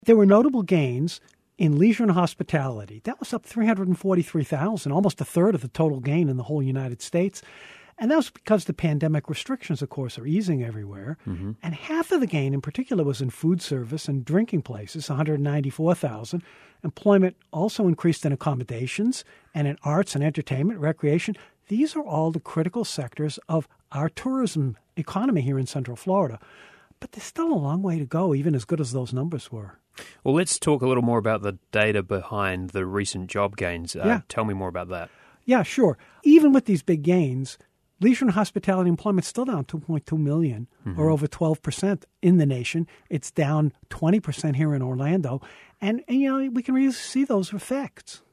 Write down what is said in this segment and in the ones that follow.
There were notable gains in leisure and hospitality. That was up 343,000, almost a third of the total gain in the whole United States. And that was because the pandemic restrictions, of course, are easing everywhere. Mm-hmm. And half of the gain in particular was in food service and drinking places, 194,000. Employment also increased in accommodations and in arts and entertainment, recreation. These are all the critical sectors of our tourism economy here in Central Florida. But there's still a long way to go, even as good as those numbers were. Well, let's talk a little more about the data behind the recent job gains. Tell me more about that. Yeah, sure. Even with these big gains, leisure and hospitality employment is still down 2.2 million, or over 12% in the nation. It's down 20% here in Orlando. And we can really see those effects.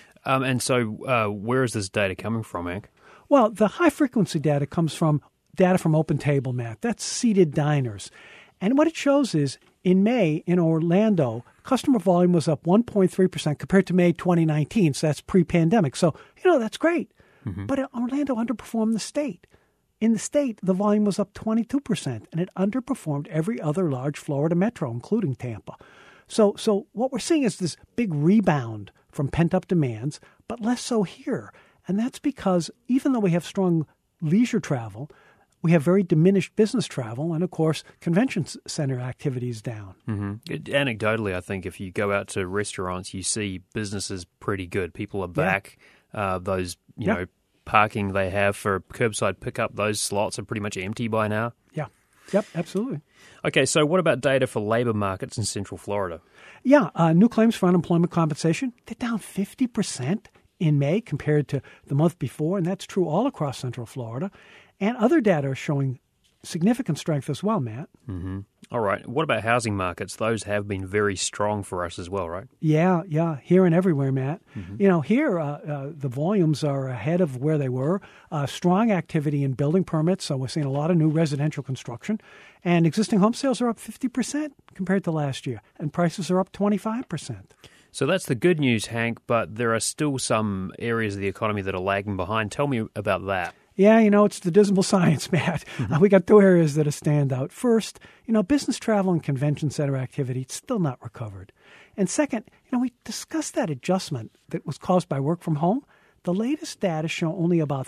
And so where is this data coming from, Hank? Well, the high-frequency data comes from data from OpenTable, Matt. That's seated diners. And what it shows is in May in Orlando, customer volume was up 1.3% compared to May 2019. So that's pre-pandemic. So, that's great. Mm-hmm. But Orlando underperformed the state. In the state, the volume was up 22%, and it underperformed every other large Florida metro, including Tampa. So what we're seeing is this big rebound from pent-up demands, but less so here. And that's because even though we have strong leisure travel, we have very diminished business travel, and, of course, convention center activity is down. Mm-hmm. Anecdotally, I think if you go out to restaurants, you see businesses pretty good. People are back. Those, parking they have for curbside pickup, those slots are pretty much empty by now. Yeah. Yep, absolutely. Okay, so what about data for labor markets in Central Florida? Yeah, new claims for unemployment compensation, they're down 50% in May compared to the month before, and that's true all across Central Florida. And other data are showing significant strength as well, Matt. Mm-hmm. All right. What about housing markets? Those have been very strong for us as well, right? Yeah, here and everywhere, Matt. Mm-hmm. Here the volumes are ahead of where they were. Strong activity in building permits, so we're seeing a lot of new residential construction. And existing home sales are up 50% compared to last year, and prices are up 25%. So that's the good news, Hank, but there are still some areas of the economy that are lagging behind. Tell me about that. Yeah, it's the dismal science, Matt. Mm-hmm. We got two areas that stand out. First, business travel and convention center activity, it's still not recovered. And second, we discussed that adjustment that was caused by work from home. The latest data show only about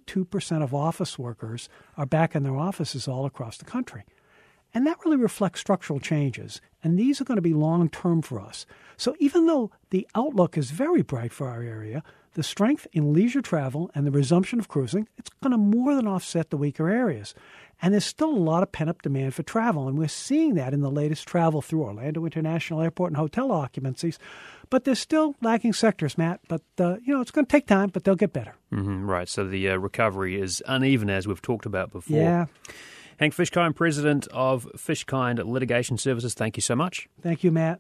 32% of office workers are back in their offices all across the country. And that really reflects structural changes. And these are going to be long-term for us. So even though the outlook is very bright for our area, the strength in leisure travel and the resumption of cruising, it's going to more than offset the weaker areas. And there's still a lot of pent-up demand for travel, and we're seeing that in the latest travel through Orlando International Airport and hotel occupancies. But there's still lagging sectors, Matt. But, it's going to take time, but they'll get better. Mm-hmm, right, so the recovery is uneven, as we've talked about before. Yeah. Hank Fishkind, President of Fishkind Litigation Services, thank you so much. Thank you, Matt.